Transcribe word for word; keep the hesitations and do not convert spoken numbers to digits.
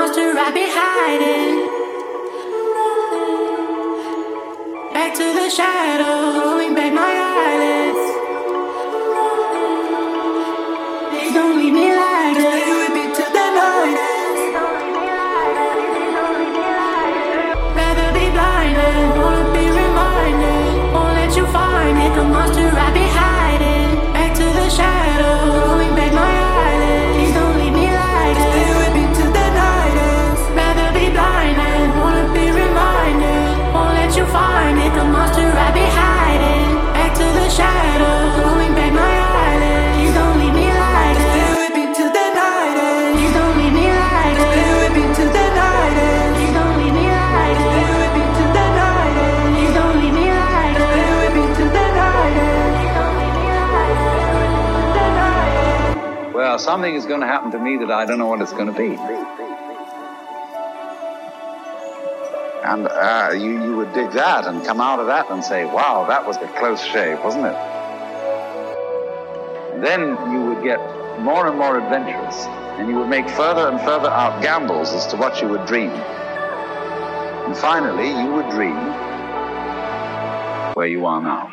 monster right behind it. Back to the shadow, rolling back my eyelids. Please don't leave me like this. Stay with me till the night ends. Rather be blinded, wanna be reminded. Won't let you find it, the monster right behind it. Back to the shadow, rolling back my eyelids. Please don't leave me like this. Stay with me till the night ends. Rather be blinded, wanna be reminded. Won't let you find it, the monster right behind it. Back to the shadow, rolling back my eyelids. Please don't leave me like this. Stay with me till the night ends. Please don't leave me like this. Stay with me till the night ends. Please don't leave me like this. Stay with me till the night ends. Please don't leave me like this. Stay with me till the night ends. Please don't leave me like this. Well, something is going to happen to me that I don't know what it's going to be. And uh, you, you would dig that and come out of that and say, wow, that was a close shave, wasn't it? And then you would get more and more adventurous, and you would make further and further out gambles as to what you would dream. And finally, you would dream where you are now.